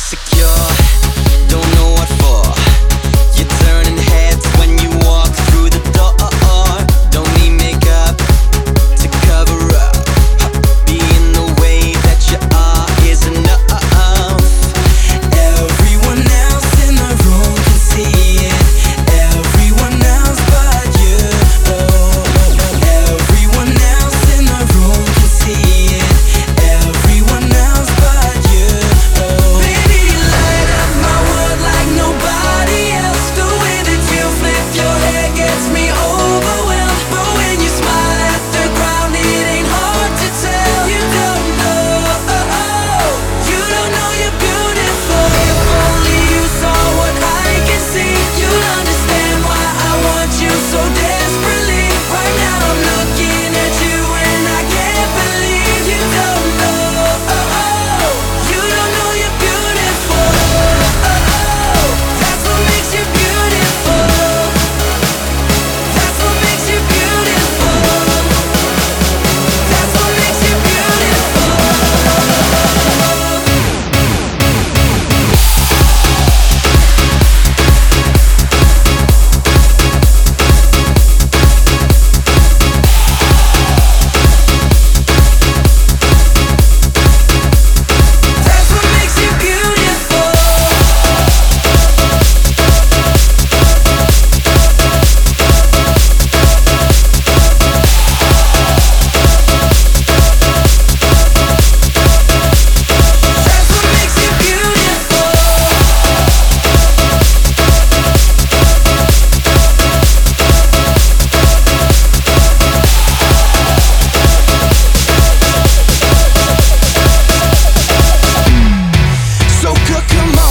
insecure, don't know what for. You're turning heads when you walk through the door. Don't need makeup to cover up. Being the way that you are is enough. Everyone else in the room can see it. Everyone else but you. Everyone else in the room can see it. Everyone else but you. Baby, you light up my world like nobody else. The way that you flip your hair gets me overwhelmed. But when you smile at the ground, it ain't hard to tell. You don't know you're beautiful. If only you saw what I can see, you'd understand why I want you so desperately. Right now I'm looking at you and I can't believe you don't know. You don't know you're beautiful. That's what makes you beautiful. That's what makes you beautiful. That's what makes you beautiful. That's what makes you beautiful. That's what makes you beautiful. So good, come on.